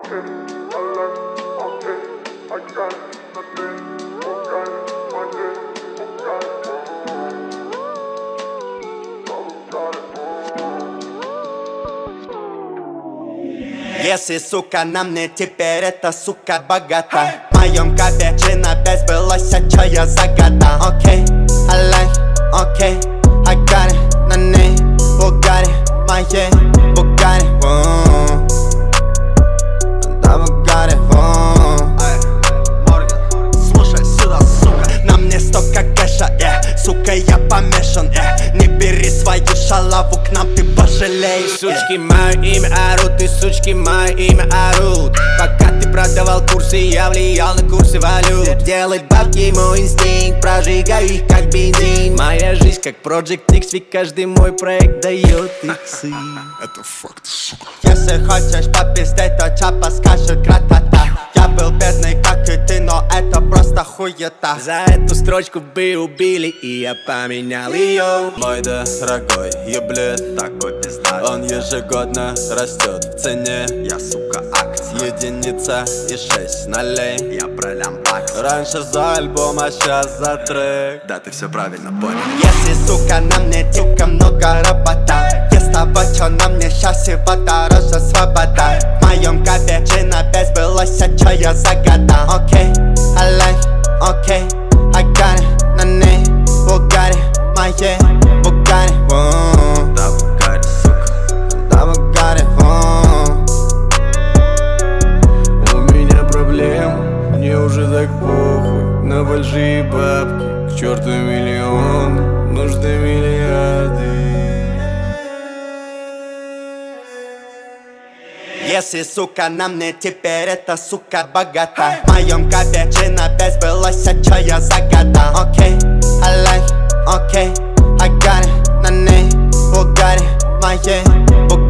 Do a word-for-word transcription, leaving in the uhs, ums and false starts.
Если, сука, на мне теперь эта сука богата, в моем капе джин опять сбылось, а чё я загадал. Окей, I like, окей, I got it, на ней Бугари, моей Бугари, да Бугари, слушай сюда, сука, на мне столько кэша, yeah. Сука, я помешан, yeah. Не бери свою шалаву к нам, ты пожалеешь, yeah. Сучки мое имя орут, и сучки мое имя орут. Пока ты продавал курсы, я влиял на курсы валют. Делать бабки мой инстинкт, прожигаю их как бензин. Моя жизнь как Project X, ведь каждый мой проект дает иксы. Это факт, сука. Если хочешь попиздеть, то чапа скажет гратата. Я был бедный, как и ты, но это просто хуета. За эту строчку бы убили, и я поменял ее. Мой дорогой еблет, такой пиздат. Он ежегодно растет в цене. Я, сука, акция. Единица и шесть нолей. Я пролям бакс. Раньше за альбом, а сейчас за трек. Да, ты все правильно понял. Если, сука, на мне дико много работа, без того, чё на мне сейчас всего дороже свобода. В моем капе джин опять сбылось, а чё я загадал. Окей, I like, окей, I got it, на ней Бугари, моей Бугари, Да, Бугари, сука. да Бугари. У меня проблем, мне уже так похуй на большие бабки. К черту миллион, нужны миллиарды. Если, сука, на мне теперь эта сука богата, в моем капе джин опять сбылось, а чё я загадал. Окей, I like, окей, I got it, на ней Бугари, моей Бугари.